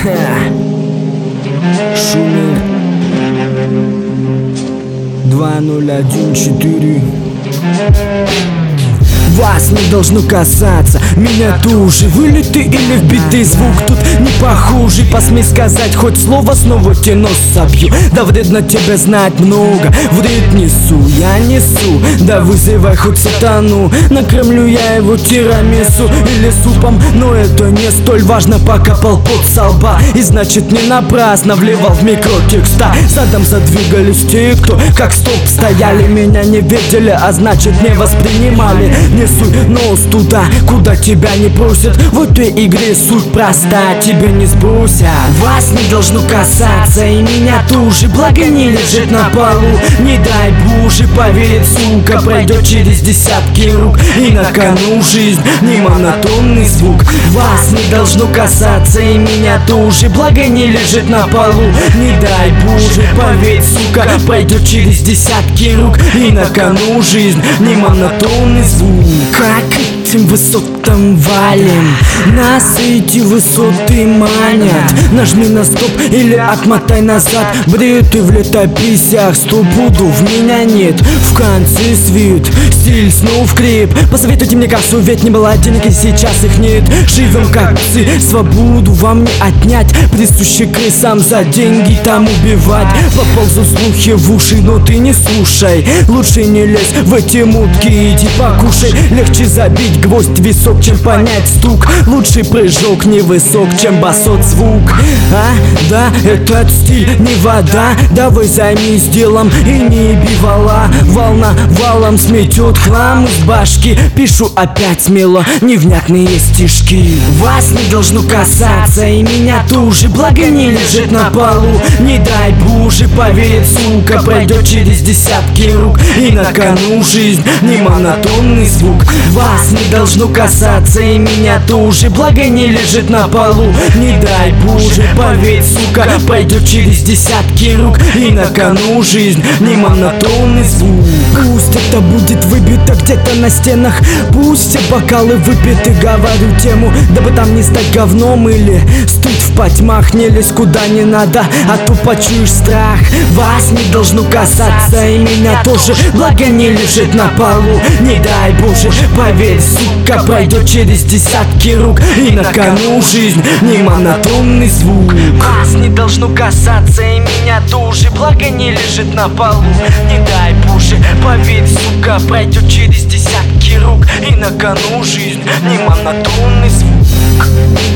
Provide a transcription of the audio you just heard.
Шумер 2014. Вас не должно касаться, меня тоже. Вылеты или вбитый звук тут не похожий. Посмей сказать хоть слово, снова тебе нос собью. Да вредно тебе знать много, вред несу, я несу. Да вызывай хоть сатану, накормлю я его тирамису или супом. Но это не столь важно, покопал пот со лба. И значит не напрасно вливал в микро текста. Задом задвигались те, кто как столб стояли. Меня не видели, а значит не воспринимали. Не суй нос туда, куда тебя не просят. В этой игре суть проста, тебя не сбросят. Вас не должно касаться, и меня тоже. Благо не лежит на полу, не дай Боже поверить, сука. Пройдет через десятки рук, и на кону жизнь, не монотонный звук. Вас не должно касаться, и меня тоже. Благо не лежит на полу, не дай Боже поверить, сука. Пройдет через десятки рук, и на кону жизнь, не монотонный звук. Как этим высотам валим, нас эти высоты манят. Нажми на стоп или отмотай назад. Бред ты в летописях, стопуду в меня нет. В конце свет, стиль снов креп. Посоветуйте мне кассу, ведь не было денег и сейчас их нет. Живем как псы, свободу вам не отнять. Присуще крысам за деньги там убивать. Поползут слухи в уши, но ты не слушай. Лучше не лезь в эти мутки, иди покушай. Легче забить гвоздь в висок, чем понять стук. Лучший прыжок невысок, чем басот звук. А, да, этот стиль не вода. Давай займись делом и не еби вала. Волна валом сметет хлам из башки. Пишу опять смело невнятные стишки. Вас не должно касаться, и меня тоже. Благо не лежит на полу, не дай Боже поверить, сука. Пройдет через десятки рук, и на кону жизнь, не монотонный звук. Вас не должно касаться, и меня тоже. Благо не лежит на полу, не дай Боже поверь, сука. Пройдет через десятки рук, и на кону жизнь, не монотонный звук. Пусть это будет выбито где-то на стенах, пусть все бокалы выпиты, говорю тему. Дабы там не стать говном или стыть в потьмах. Не лезь куда не надо, а то почуешь страх. Вас не должно касаться, и меня тоже. Благо не лежит на полу, не дай Боже поверь, сука. Пройдет через десятки рук, и на кону жизнь, не монотонный звук. Вас не должно касаться, и меня тоже. Благо не лежит на полу, не дай Боже поверь, сука. Пройдет через десятки рук, и на кону жизнь, не монотонный звук.